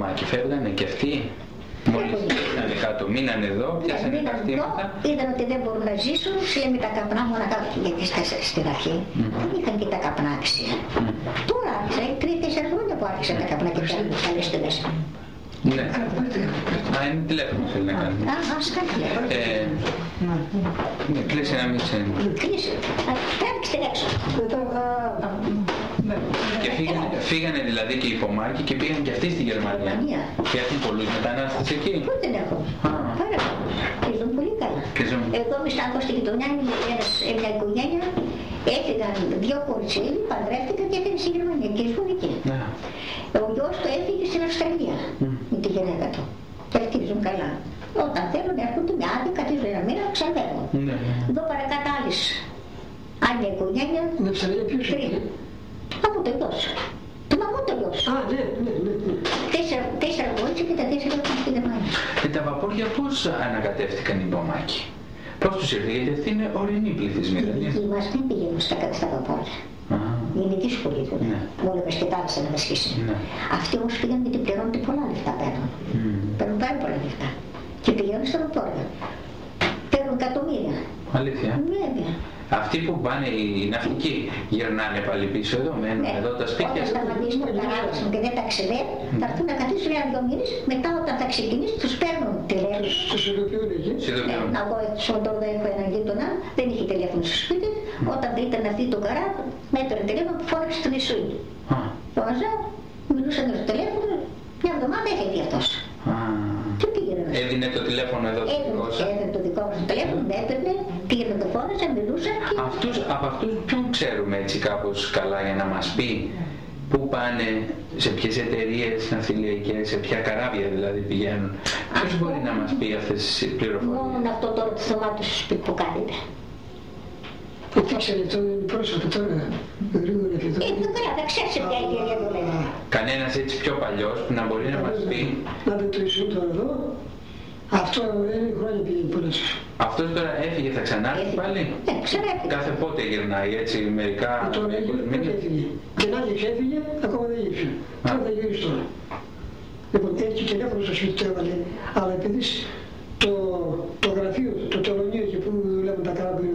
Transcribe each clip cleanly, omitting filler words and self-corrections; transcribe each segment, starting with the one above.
υπομάκι, φεύγανε και αυτοί. Μόλις ήρθανε κάτω, μείνανε εδώ, πιάσανε τα χτήματα. Είδαν ότι δεν μπορούν να ζήσουν, με τα καπνά μόνο κάτω. Γιατί στην αρχή δεν είχαν και τα καπνά αξία. Τώρα άρχισα, 3-4 χρόνια που άρχισα τα καπνά και παίρνουν καλές τιμές. Ναι. Είναι τηλέφωνο θέλει να κάνει. Ας κάνει τηλέφωνο. Κλείσε να μην ξέρει. Κλείσε. Τράβηξε την έξω. Και φύγανε δηλαδή και οι υπομάκοι και πήγαν και αυτοί στη Γερμανία. Και έχουν πολλούς μετανάστες εκεί. Πού δεν έχω. Πάρα πολύ. Και ζουν πολύ καλά. Εγώ μισθάω στη γειτονιά, είμαι μια οικογένεια. Έφυγαν 2 κοριτσίλοι, παντρεύτηκαν και έφυγαν στη Γερμανία και ζουν εκεί. Ο γιος του έφυγε στην Αυστραλία με τη γυναίκα του. Και αυτοί ζουν καλά. Όταν θέλουν έρχονται με άδεια, καθίζουν ένα μήνα, ξαναβαίνουν. Εδώ παρακάτω άλλες. Άλλη οικογένεια. Με Αυστραλία ποιος είναι? Από το γιος. Το μαμού το γιος. Α, ναι. 4 κορίτσια και τα 4 έφυγαν στη Γερμανία. Και τα βαπόρια πώς ανακατεύτηκαν οι υπομάκοι? Πώς τους ήρθε, γιατί αυτοί είναι ορεινοί πληθυσμοί, δεν είναι? Οι μας δεν πηγαίνουν στα βαπόρια. Είναι δύσκολη η δουλειά. Μόνο με σκετάλισσα να με σχίσει. Αυτοί όμως πήγαν γιατί πληρώνονται πολλά λεφτά παίρνουν. Παίρνουν πάρα πολλά λεφτά. Και πηγαίνουν στα βαπόρια. Παίρνουν εκατομμύρια. Αλήθεια. Βέβαια. Αυτοί που πάνε οι ναυτικοί γυρνάνε πάλι πίσω εδώ, μένουν εδώ τα σπίτια. Όταν σταματήσουν να ράβουν και δεν ταξιδεύουν, θα έρθουν να καθίσουν 1-2 μήνες. Μετά όταν θα ξεκινήσει τους παίρνουν τηλέφωνο. Τους ειδοποιούν εκεί. Εγώ τώρα έχω έναν γείτονα, δεν είχε τηλέφωνο στο σπίτι. Όταν ήταν αυτή το καρά, με έπαιρνε τηλέφωνο που φώναξε στον Ισούη. Φώναζα, μιλούσαν στο τηλέφωνο, μια εβδομάδα έφυγε αυτός. Τι πήγαινε να σου. Έδινε το τηλέφωνο εδώ το δικό σας. Έδινε το δικό μας τηλέφωνο, με έπαιρνε, πήγαινε το φώναζα, μιλούσα. Από αυτούς ποιον ξέρουμε έτσι κάπως καλά για να μας πει πού πάνε, σε ποιες εταιρείες ναυτιλιακές, σε ποια καράβια δηλαδή πηγαίνουν? Ποιος μπορεί να μας πει αυτές τις πληροφορίες? Μόνο αυτό τώρα το θωμάτιο στο σπίτι που κάνετε. Τι ξέρετε, τώρα είναι πρόσφατο τώρα, γρήγορα και τώρα. Καλά, δεν ξέρεις σε ποια εταιρεία δουλεύει. Κανένας έτσι πιο παλιός που να μπορεί να μας πει? Να δει το Ισού τώρα εδώ, αυτό είναι χρόνια πήγαινε πολλές. Αυτός τώρα έφυγε, θα ξανάρθει πάλι? Ναι, ξανάρθει. Κάθε πότε γυρνάει έτσι, μερικά? Τώρα πότε έφυγε. Και να και έφυγε, ακόμα δεν γύρισε. Τώρα θα γυρίσει τώρα. Λοιπόν, έτσι τηλέφωνο στο σπίτι του έβαλε, αλλά επειδή το γραφείο, το τελωνίο εκεί που δουλεύουν τα καράβια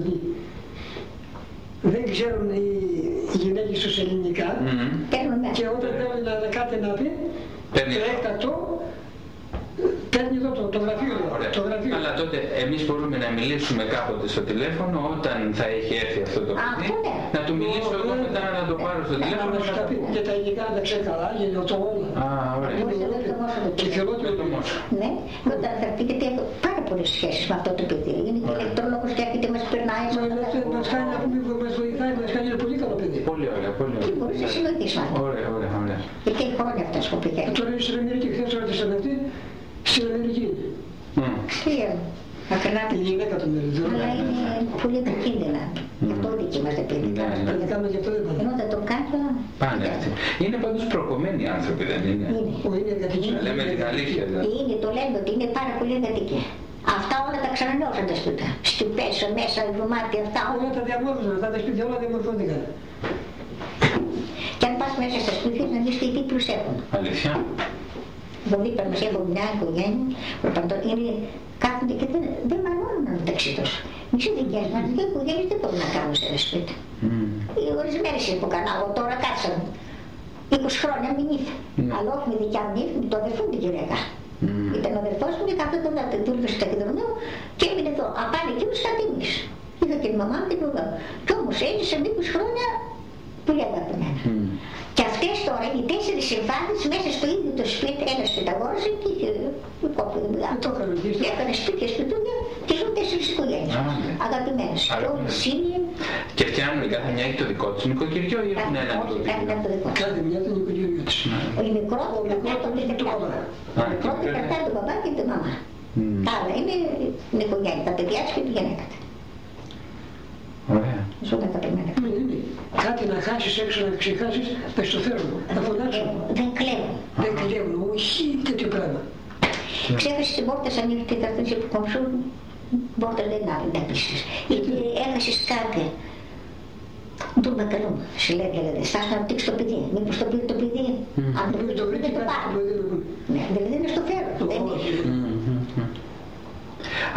δεν ξέρουν οι γυναίκες τους ελληνικά και όταν θέλουν κάτι να πει, το έκτακτο παίρνει εδώ το γραφείο. Αλλά τότε εμείς μπορούμε να μιλήσουμε κάποτε στο τηλέφωνο όταν θα έχει έρθει αυτό το παιδί, να του μιλήσω εγώ μετά να το πάρω στο τηλέφωνο. Να σου τα πει και τα ελληνικά να τα ξέρει καλά, γενναιοτό όλα. Και φιλότερο το μόσο. Ναι, όταν θα πει γιατί έχω πάρα πολλές σχέσεις με αυτό το παιδί. Είναι και ηλεκτρολόγος και έρχεται μας περνάει. Μας κάνει να πούμε, μας βοηθάει, μας κάνει ένα πολύ καλό παιδί. Πολύ ωραία, πολύ ωραία. Και μπορείς να συνοηθείς με αυτό. Ωραία, ωραία, ωραία. Γιατί έχει χρόνια αυτός που πηγαίνει. Τώρα είναι στην Αμερική, χθες ρώτησαν αυτή, στην Αμερική. Ξέρω. Μακρινά Η γυναίκα του μεριδίου. Αλλά είναι πολύ επικίνδυνα. Γι' αυτό δική μας δεν πήγε. Ενώ δεν το κάνω. Πάνε αυτοί. Είναι πάντως προκομμένοι άνθρωποι, δεν είναι? Είναι εργατικοί. Λέμε την αλήθεια δηλαδή. Είναι, το λένε ότι είναι πάρα πολύ εργατικοί. Αυτά όλα τα ξανανιώσαν τα σπίτια. Στυπές, μέσα, δωμάτια, αυτά όλα τα διαμόρφωσαν. Αυτά τα σπίτια όλα διαμορφώθηκαν. Και αν πας μέσα στα σπίτια να δεις τι προσέχουν. Αλήθεια. Εγώ δίπλα μας έχω μια οικογένεια που κάθονται και δεν μαλώνουν μεταξύ τους. Μη σε δικές μας, δύο οικογένειες δεν μπορούν να κάνουν σε ένα σπίτι. Οι ορισμένες είναι που κάνω, εγώ τώρα κάτσαν 20 χρόνια μην ήρθε. Αλλά όχι με δικιά μου ήρθε, με το αδερφό μου την γυναίκα. Ήταν ο αδερφός μου και καθόταν να δούλευε στο ταχυδρομείο και έμεινε εδώ. Απάνε εκείνους σαν τιμής. Είχα και τη μαμά μου την πρωτά. Κι όμως έζησε 20 χρόνια πολύ αγαπημένα. Και αυτές τώρα οι 4 συμφάνες μέσα στο ίδιο το σπίτι, ένας πενταγόρασε και είχε και έκανε σπίτια σπιτούδια και ζουν 4 οικογένειες. Αγαπημένες. Και φτιάχνουν η κάθε μια έχει το δικό της νοικοκυριό ή έχουν ένα νοικοκυριό? Κάθε μια το νοικοκυριό της. Ο μικρός κρατάει τον παπά και την μαμά. Τα άλλα είναι νοικογένεια, τα παιδιά της και τη γυναίκα της. Ωραία. Ζουν αγαπημένα. Κάτι να χάσεις έξω, να ξεχάσεις, θα στο φέρουν, θα φωνάξουν. Δεν κλέβουν. Δεν κλέβουν, όχι τέτοιο πράγμα. Ξέχασες την πόρτα σαν νύχτη, θα έρθεις από κομψού, πόρτα δεν είναι κλείσεις. Γιατί έχασες κάτι. Τον μπακαλό, συλλέγει λέγεται, στάς να ρωτήξεις το παιδί, μήπως το πήρε το παιδί. Αν το πήρε το παιδί, το πάρει. Ναι.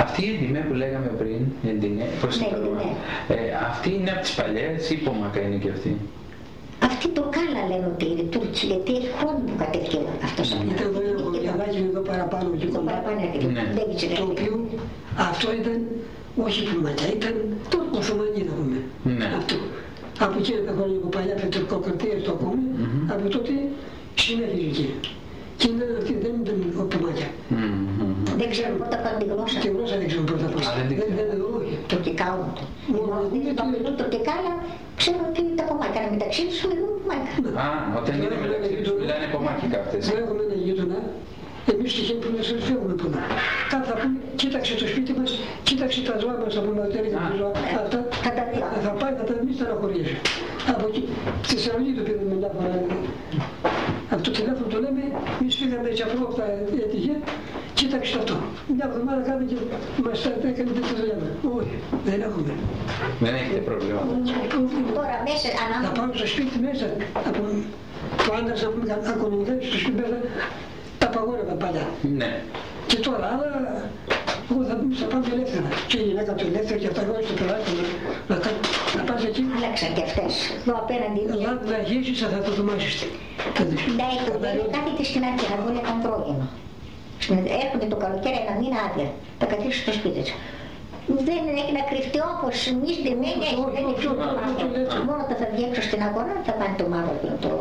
Αυτή η εντιμέ που λέγαμε πριν, πώς Ναι, αυτή είναι από τις παλιές ή πομάκα είναι και αυτή? Αυτή το κάλα λένε ότι είναι Τούρκοι, γιατί έχει χρόνο που κατέβηκε αυτός. Ήταν εδώ ένα γυαλάκι εδώ παραπάνω και κοντά. Το οποίο αυτό ήταν όχι πουλμακιά, ήταν το Οθωμανί να πούμε. Αυτό. Από εκείνα τα χρόνια που παλιά πετροκοκρατία το ακούμε, από τότε συνέχιζε εκεί. Και αυτή δεν ήταν οπτωμάκια. Δεν ξέρω πρώτα από τη γλώσσα. Τη γλώσσα δεν ξέρω πρώτα από τη γλώσσα. Τουρκικά όμως. Το μιλούν τουρκικά, αλλά ξέρω ότι τα κομμάτια μεταξύ τους μιλούν κομμάτια. Α, όταν είναι μεταξύ τους μιλάνε κομμάτια αυτές. Έχουμε ένα γείτονα, εμείς τυχαίνει που δεν σας φεύγουμε πουθενά. Κάτι θα πούμε, κοίταξε το σπίτι μας, κοίταξε τα ζώα μας, θα πούμε ότι έλεγε τα ζώα. Αυτά θα πάει, θα τα μην στεναχωρήσει. Από εκεί, στη Θεσσαλονίκη το πήραμε μια φορά. Από το τηλέφωνο το λέμε, εμείς φύγαμε έτσι απλό από τα έτυχε, κοίταξε αυτό. Μια εβδομάδα κάτω και μας τα έκανε τέτοια δουλειά. Όχι, δεν έχουμε. Δεν έχετε πρόβλημα. Τώρα μέσα, να πάμε στο σπίτι μέσα, από το άντρας να πούμε ακονομικά, στο σπίτι μέσα, τα απαγόρευα παλιά. Ναι. Και τώρα άλλα, εγώ θα πάμε ελεύθερα. Και η γυναίκα του ελεύθερα και αυτά εγώ στο πελάτη να πας εκεί. Άλλαξαν και αυτές. Εδώ απέναντι. Να γύσεις, θα το δομάσεις. Ναι, η οικογένεια κάθεται στην αρχή, να βγουν ένα πρόγενο. Έρχονται το καλοκαίρι ένα μήνα άδεια, θα καθίσουν στο σπίτι του. Δεν έχει να κρυφτεί όπως εμείς δεν έχει. Μόνο όταν θα βγει έξω στην αγορά θα πάνε το μαύρο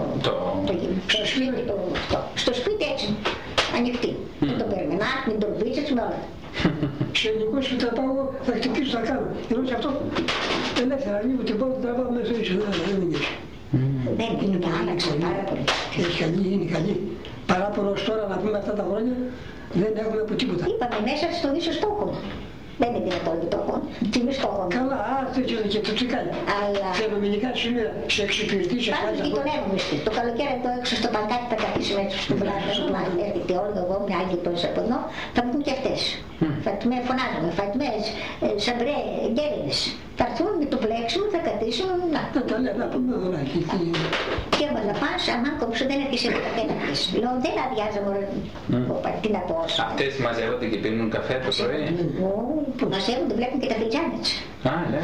στο σπίτι έτσι, ανοιχτή. Δεν το περιμενά, μην το βίτσες με όλα. Ξενικός που θα πάω, θα χτυπήσω, θα κάνω. Ενώ και αυτό ελεύθερα, ανοίγω την πόρτα, θα πάω μέσα ίσως, δεν είναι έτσι. Δεν είναι και άλλαξε πάρα πολύ. Είναι καλή. Παράπονος τώρα να πούμε αυτά τα χρόνια, δεν έχουμε από τίποτα. Είπαμε μέσα στον ίσο στόχο. Δεν είναι δυνατόν και το έχω. Τιμή στόχο. Καλά, και το τι κάνει. Φαινομενικά σήμερα σε εξυπηρετεί, σε κάνει. Πάντως γειτονεύουμε σπίτι. Το καλοκαίρι εδώ έξω στο παρκάκι θα καθίσουμε έτσι στην πλάτη. Έρχεται όλο εγώ, μια άλλη γειτόνισσα από εδώ, θα βγουν και αυτές. Φατμέ, φωνάζουμε, φατμέ, σαμπρέ, γκέριδες. Θα έρθουν με το πλέξιμο, θα καθίσουν. Να τα λέω, να πούμε εδώ να έχει. Και έβαλα να πας, αμάν κόψω, δεν έρχεσαι με τα πένα της. Λέω, δεν αδειάζω μόνο. Τι να πω. Αυτές μαζεύονται και πίνουν καφέ το πρωί. Μαζεύονται, βλέπουν και τα πιτζάνες. Α, ναι.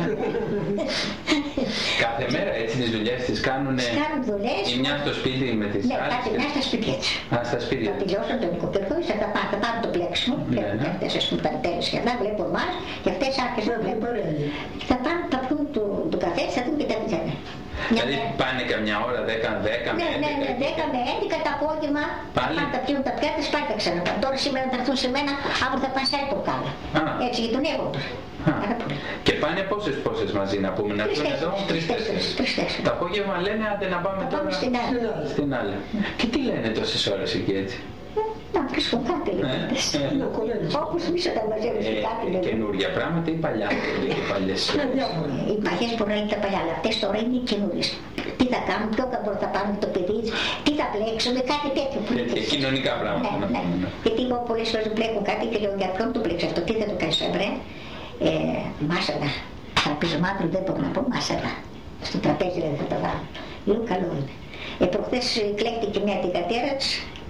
Κάθε μέρα έτσι τις δουλειές τις κάνουνε. Κάνουν δουλειές. Η μια στο σπίτι με τις άλλες. Ναι, κάθε μια στα σπίτια της. Α, στα σπίτια. Θα τελειώσουν το νοικοκυρικό, θα πάρουν το πλέξιμο. Βλέπουν και αυτές, ας πούμε, παντέλες και αυτά, βλέπω εμάς και αυτές άρχισαν να βλέπουν. Θα πάνε, θα πούν το καφέ, θα δουν και τα πιτζάνες. Δηλαδή πάνε καμιά ώρα, 10 με 11. Ναι, 10 με 11 το απόγευμα. Πάνε τα πιούν τα πιάτα, πάνε τα ξαναπάνε. Τώρα σήμερα θα έρθουν σε μένα, αύριο θα πάνε σε άλλο κάλα. Έτσι γειτονεύονται. Και πάνε πόσες μαζί να πούμε, να έρθουν εδώ, 3-4. Το απόγευμα λένε άντε να πάμε τώρα στην άλλη. Και τι λένε τόσες ώρες εκεί έτσι? Να βρίσκουν κάτι λίγο. Όπως εμείς όταν μαζεύεις κάτι λίγο. Καινούργια πράγματα ή παλιά? Οι παλιές μπορεί να είναι τα παλιά, αλλά αυτές τώρα είναι καινούριες. Τι θα κάνουν, ποιο καμπρό θα πάρουν το παιδί, τι θα πλέξουν, κάτι τέτοιο. Και κοινωνικά πράγματα. Γιατί εγώ πολλές φορές πλέκουν κάτι και λέω για ποιον το πλέξω αυτό, τι θα το κάνεις έμπρε. Μάσαρα, τραπεζομάτρου δεν μπορώ να πω μάσαρα. Στο τραπέζι δεν θα το βάλω. Λέω καλό είναι. Προχθές κλαίκτηκε μια την κατέρα της.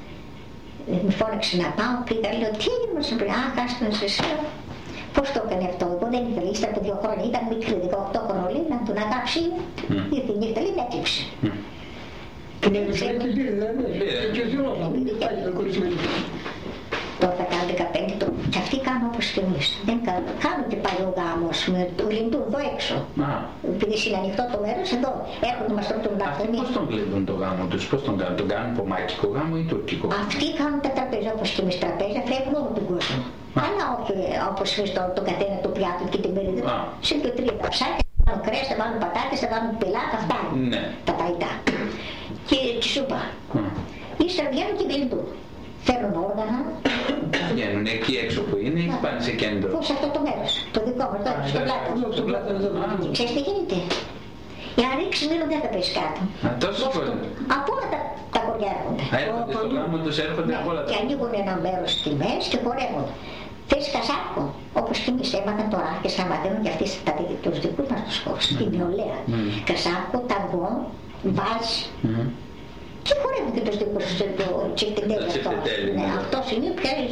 Με φώναξε να πάω, πήγα, λέω τι έγινε μας πριν, χάστον σε εσύ. Πώς το έκανε αυτό, εγώ δεν ήθελα, ύστερα από 2 χρόνια, ήταν μικρή, 18 χρονών, λέει, να τον αγάψει, ήρθε η νύχτα, λέει, με έκλειψε. Την έκλειψε, την πήρε, δηλαδή, και ο Γιώργος, πάλι το κορισμένο. Τώρα θα κάνω 15, και αυτοί κάνουν όπως και εμείς. Δεν κάνουν και παλιό γάμο, το γλυντούν εδώ έξω. Επειδή είναι ανοιχτό το μέρος, εδώ έρχονται μας τον τουρνάκο. Αυτοί πώς τον γλυντούν το γάμο τους, πώς τον κάνουν πομάκικο γάμο ή τουρκικό? Αυτοί κάνουν τα τραπέζια όπως και εμείς τραπέζια, φεύγουν όλο τον κόσμο. Αλλά όχι όπως εμείς το καθένα το πιάτο και την περίδα. Σε 2-3 τα ψάκια, θα βάλουν κρέας, θα βάλουν πατάτες, θα βάλουν πελάτα, αυτά είναι τα παϊτά. Και σούπα. Ύστερα βγαίνουν και γλυντούν. Φέρουν όργανα. Βγαίνουν εκεί έξω που είναι ή πάνε σε κέντρο? Πού σε αυτό το μέρος, το δικό μας, εδώ, στο πλάτο. Ξέρεις τι γίνεται? Για να ρίξει μήλο δεν θα πέσει κάτω. Τόσο πολύ. Από όλα τα χωριά έρχονται. Έρχονται στο γάμο τους, έρχονται από όλα τα. Και ανοίγουν ένα μέρος στη μέση και χορεύουν. Θες κασάκο, όπως και εμείς έμαθαν τώρα, άρχισαν να μαθαίνουν και αυτοί τους δικούς μας τους χώρους, στην νεολαία. Κασάκο, ταγκό, βάζ. Και χορεύουν και τους δικούς τους τσιφτεντέλες. Αυτός είναι πια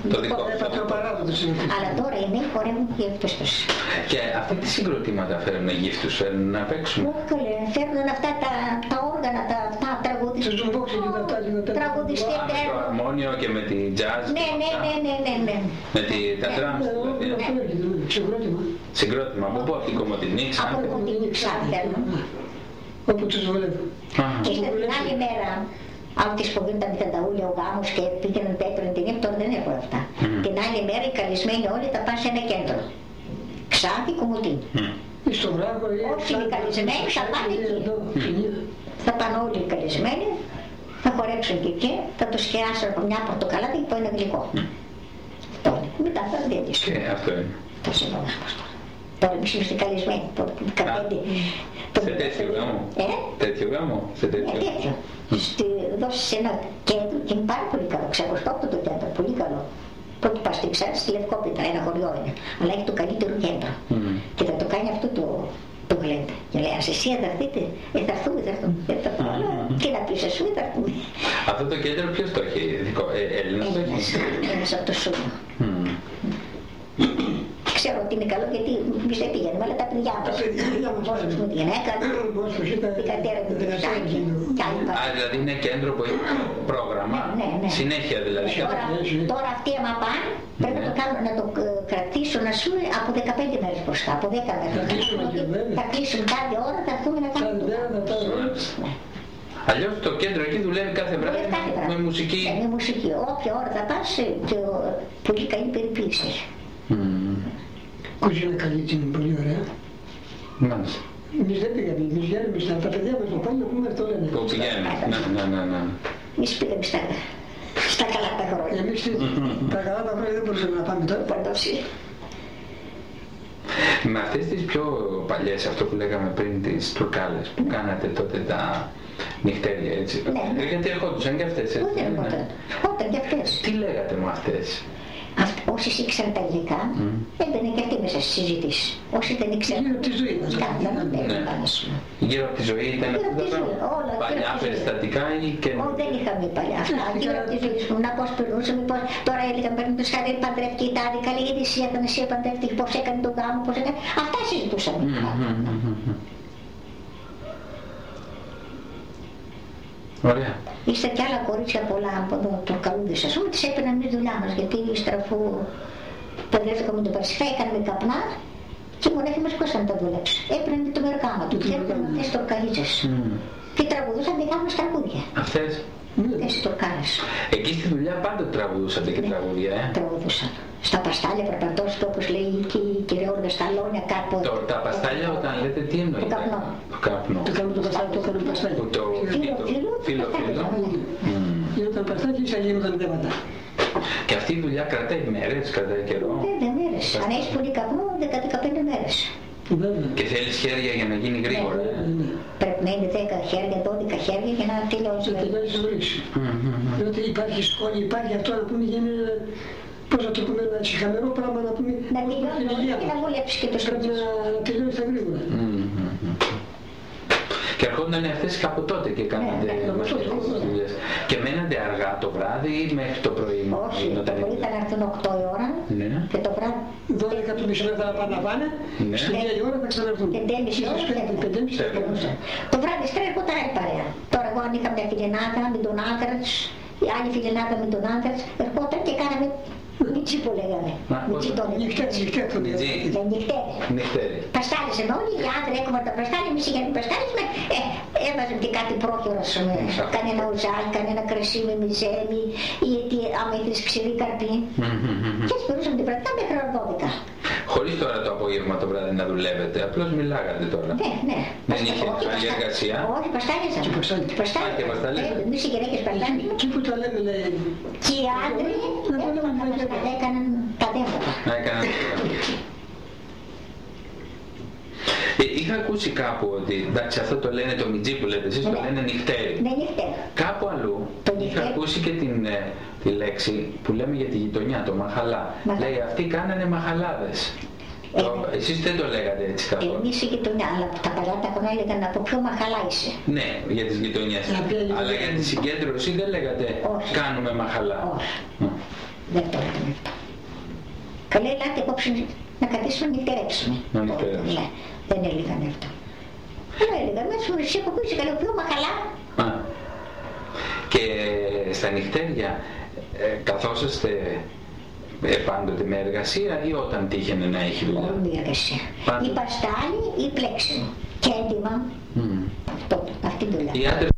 Το δικό σου. Αλλά τώρα οι νέοι χορεύουν γύφτους τους. Και αυτοί τι συγκροτήματα φέρνουν γύφτους, φέρνουν να παίξουν? Όχι, φέρνουν αυτά τα όργανα, τα τραγουδιστές. Τραγουδιστές. Με το αρμόνιο και με τη jazz. Ναι. Με τα drums δηλαδή. Συγκρότημα. Από πού? Από την Κομοτηνή, Από την Κομοτηνή φέρνουν. Όπου τους βολεύουν. Και στην άλλη μέρα, από τις που γίνονταν τα ταούλια, ο γάμος και πήγαιναν πέτρον την ύπτο, τώρα δεν έχω αυτά. Την άλλη μέρα οι καλεσμένοι όλοι θα πάνε σε ένα κέντρο. Ξάδι, Κομοτηνή. Στο βράδυ, όχι οι καλεσμένοι θα πάνε εκεί. Θα πάνε όλοι οι καλεσμένοι, θα χορέψουν και εκεί, θα τους χειράσουν από μια πορτοκαλάδα και από ένα γλυκό. Μετά θα διατήσουν. Και αυτό είναι. Το συμβολάμος τώρα. Τώρα εμείς είμαστε καλεσμένοι, το 15. Σε τέτοιο γάμο? Τέτοιο γάμο? Σε τέτοιο. Τέτοιο. Δώσεις σε ένα κέντρο και είναι πάρα πολύ καλό. Ξακοστόπτω το κέντρο, πολύ καλό. Πρώτο πας στην Ξάνθη, στη Λευκόπιτρα, ένα χωριό είναι. Αλλά έχει το καλύτερο κέντρο. Και θα το κάνει αυτό το γλέντε. Και λέει, ας εσύ θα έρθετε, θα έρθουμε. Και να πεις εσύ θα έρθουμε. Αυτό το κέντρο ποιος το έχει, Έλληνας το έχει? Ένας από το Σούμιο. Ξέρω ότι είναι καλό γιατί εμείς δεν πήγαιναμε, αλλά τα παιδιά μας. Μόνος μου τη γυναίκα, η κατέρα του Δροσάκη. Δηλαδή είναι κέντρο που έχει πρόγραμμα, συνέχεια δηλαδή. Τώρα αυτοί άμα πάνε, πρέπει να το κρατήσουν ας πούμε από 15 μέρες μπροστά, από 10 μέρες. Θα κλείσουν κάθε ώρα, θα έρθουμε να κάνουμε. Αλλιώς το κέντρο εκεί δουλεύει κάθε βράδυ με μουσική. Με μουσική, όποια ώρα θα πας και πολύ καλή περιποίηση. Κουζίνα καλή είναι πολύ ωραία. Μάλιστα. Εμείς δεν πήγαμε, εμείς βγαίνουμε τα παιδιά μας το πάλι πούμε αυτό λένε. Που πηγαίνουμε, ναι. Εμείς πήγαμε στα καλά τα χρόνια. Εμείς τα καλά τα χρόνια δεν μπορούσαμε να πάμε τώρα. Με αυτές τις πιο παλιές, αυτό που λέγαμε πριν, τις τουρκάλες που κάνατε τότε τα νυχτέρια έτσι. Γιατί ερχόντουσαν και αυτές έτσι. Όταν και αυτές. Τι λέγατε με αυτές? Όσοι ήξεραν τα αγγλικά, έμπαινε και αυτοί μέσα στις συζητήσεις. Όσοι δεν ήξεραν. Γύρω από τη ζωή μας. Γύρω από τη ζωή ήταν αυτά τα παλιά περιστατικά ή και... Δεν είχαμε παλιά αυτά. Γύρω από τη ζωή σου. Να πώς περνούσαμε, τώρα έλεγαν παίρνουν το σχάδι, παντρεύτηκε η τάδη, καλή γιατί εσύ όταν εσύ παντρεύτηκε, πώς έκανε τον γάμο, πώς έκανε. Αυτά συζητούσαμε. Ωραία. Ύστερα και άλλα κορίτσια πολλά από το καλούδι σας, τις έπαιρναν εμείς δουλειά μας, γιατί ύστερα αφού παντρεύτηκα με τον Παρσιφά, έκαναμε καπνά και μονάχοι μας πώς να τα δουλέψει. Έπαιρναν το μεροκάμα του και έπαιρναν αυτές τις τορκαλίτσες. Και τραγουδούσαν δικά μας τραγούδια. Αυτές? Αυτές τις τορκάλες. Εκεί στη δουλειά πάντα τραγουδούσατε και τραγούδια, Τραγουδούσαν. Στα παστάλια περπατώστε όπως λέει και η κυρία Όρδα στα Λόνια κάπου. Τα παστάλια όταν λέτε τι εννοείτε? Το καπνό. Το καπνό. Το καπνό το παστάλι. Το φύλλο. Γίνονταν παστάλια και ίσα γίνονταν δέματα. Και αυτή η δουλειά κρατάει μέρες, κρατάει καιρό? 5 μέρες. Αν έχεις πολύ καπνό, 10-15 μέρες. Και θέλεις χέρια για να γίνει γρήγορα. Πρέπει να είναι 10 χέρια, 12 χέρια για να τελειώσει. Να τελειώσει νωρίς. Διότι υπάρχει σκόνη, υπάρχει αυτό να πούμε γίνει, πώς να το πούμε, ένα χαμερό πράγμα να πούμε. Να τελειώσει και να βολέψει και το πρέπει να τελειώσει τα γρήγορα. Και ερχόντανε αυτές από τότε και κάνατε δουλειές. Και μένατε αργά το βράδυ ή μέχρι το πρωί? Όχι, το πρωί θα έρθουν 8 η ώρα και το βράδυ 12 το μισό θα πάνε, στη 9 η ώρα θα ξαναρθούν. 5,5 ώρα το βράδυ στρέφω έρχονταν άλλη παρέα. Τώρα εγώ αν είχα μια φιλενάδα με τον άντρα της, η άλλη φιλενάδα με τον άντρα της, ερχόταν και κάναμε Μιτσί που λέγαμε. Νυχτέρι. Παστάλισαν όλοι, οι άντρες έκομα τα παστάλια, εμείς είχαμε παστάλισμα, έβαζαν και κάτι πρόχειρο, κανένα ουζάλι, κανένα κρασί με μιζέμι, ή άμα ήθελες ξηρή καρπί. Και έτσι περούσαμε την βραδιά μέχρι 12. Χωρίς τώρα το απόγευμα το βράδυ να δουλεύετε, απλώς μιλάγατε τώρα. Ναι. Δεν είχε άλλη εργασία. Όχι, παστάλισαν. Παστάλισαν. Εμείς οι γυναίκες παστάλισαν. Τι που τα λέμε λέει. Και οι άντρες έκαναν τα δέματα. Είχα ακούσει κάπου ότι, εντάξει αυτό το λένε το μιτζί που λέτε εσείς, το λένε νυχτέρι. Ναι, νυχτέρι. Κάπου αλλού είχα ακούσει και τη λέξη που λέμε για τη γειτονιά, το μαχαλά. Λέει αυτοί κάνανε μαχαλάδες. Εσείς δεν το λέγατε έτσι καθόλου? Εμείς η γειτονιά, αλλά τα παλιά τα χρόνια έλεγαν από ποιο μαχαλά είσαι. Ναι, για τις γειτονιές. Αλλά για τη συγκέντρωση δεν λέγατε κάνουμε μαχαλά. Δεν το έκανε αυτό. Καλέ, ελάτε απόψε να καθίσουμε να νυχτερέψουμε. Ναι, δεν έλεγαν αυτό. Αλλά έλεγαν, μέσα σου εσύ από πού είσαι καλό, πιο μαχαλά. Και στα νυχτέρια καθόσαστε πάντοτε με εργασία ή όταν τύχαινε να έχει δουλειά? Με εργασία. Ή παστάλι ή πλέξιμο. Και έντοιμα. Αυτό, αυτή τη δουλειά.